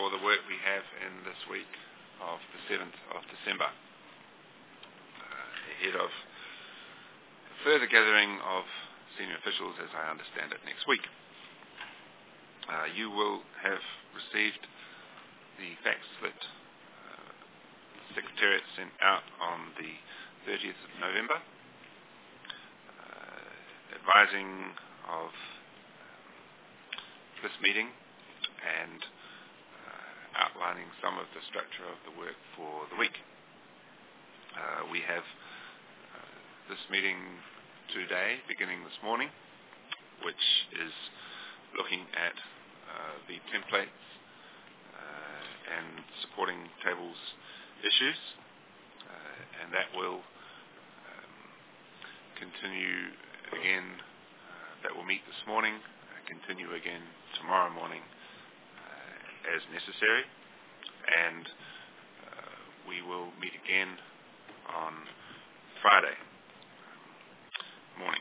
for the work we have in this week of the 7th of December, ahead of a further gathering of senior officials, as I understand it, next week. You will have received the facts that the Secretariat sent out on the 30th of November, advising of this meeting and outlining some of the structure of the work for the week. We have this meeting today, beginning this morning, which is looking at the templates and supporting tables issues, and that will continue again, that will meet this morning, continue again tomorrow morning as necessary, and we will meet again on Friday morning.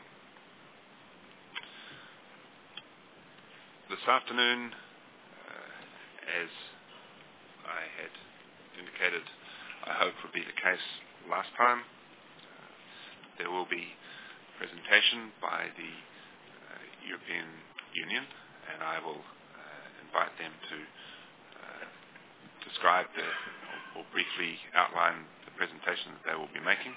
This afternoon, as I had indicated, I hope would be the case last time, there will be a presentation by the European Union, and I will invite them to describe or briefly outline the presentation that they will be making.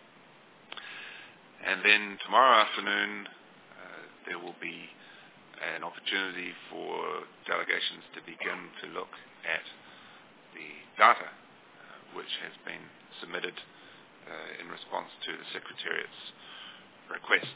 And then tomorrow afternoon, there will be an opportunity for delegations to begin to look at the data which has been submitted in response to the Secretariat's request.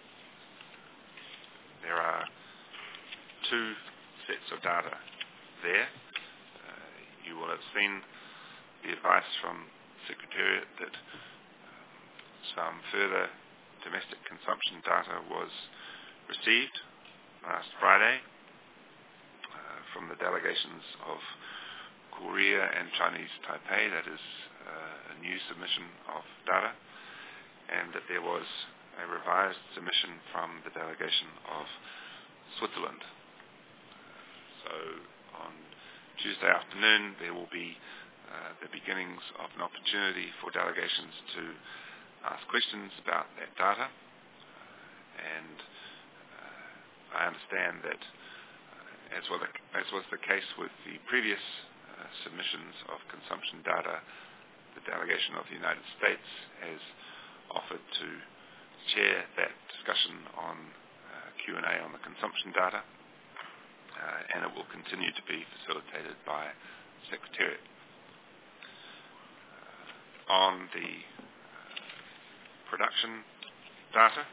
There are two sets of data there. You will have seen the advice from Secretariat that some further domestic consumption data was received last Friday from the delegations of Korea and Chinese Taipei. That is a new submission of data, and that there was a revised submission from the delegation of Switzerland. So on Tuesday afternoon there will be the beginnings of an opportunity for delegations to ask questions about that data, and I understand that as was the case with the previous submissions of consumption data, the delegation of the United States has offered to chair that discussion on Q&A on the consumption data, and it will continue to be facilitated by Secretariat. On the production data,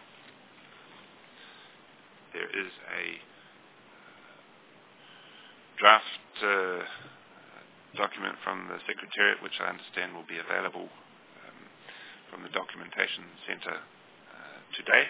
there is a draft document from the Secretariat, which I understand will be available from the Documentation Centre today.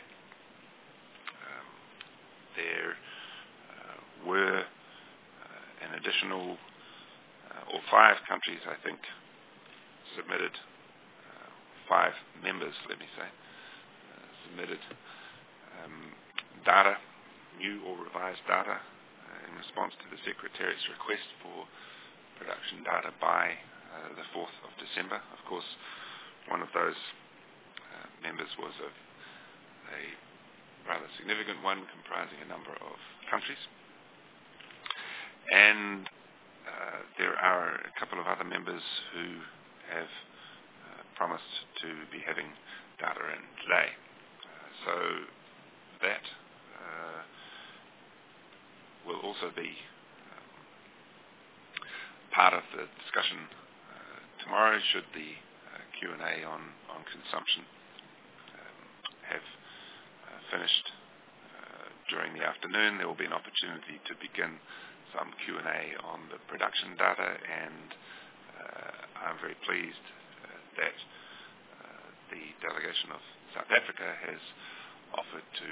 There were an additional, or 5 countries, I think, submitted, 5 members, let me say, submitted data, new or revised data, in response to the Secretariat's request for production data by the 4th of December. Of course, one of those members was a rather significant one, comprising a number of countries. And there are a couple of other members who have promised to be having data in today. So that will also be part of the discussion tomorrow, should the Q&A on consumption have finished during the afternoon. There will be an opportunity to begin some Q&A on the production data, and I'm very pleased that the delegation of South Africa has offered to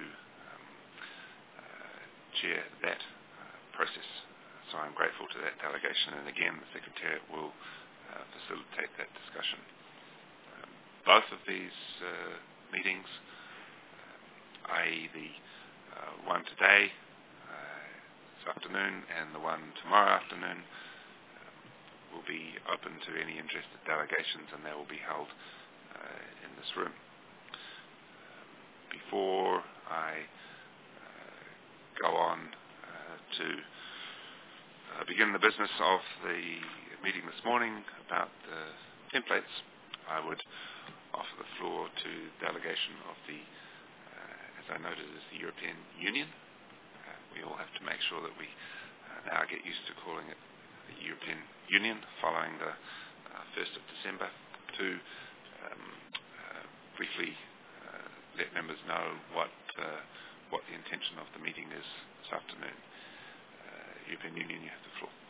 chair that process. So I'm grateful to that delegation, and again the Secretariat will facilitate that discussion. Both of these meetings, i.e. the one today, this afternoon, and the one tomorrow afternoon, will be open to any interested delegations, and they will be held in this room. Before I go on to begin the business of the meeting this morning about the templates, I would offer the floor to delegation of the, as I noted, is the European Union. We all have to make sure that we now get used to calling it the European Union following the 1st of December, to briefly let members know what the intention of the meeting is this afternoon. European Union, you have the floor.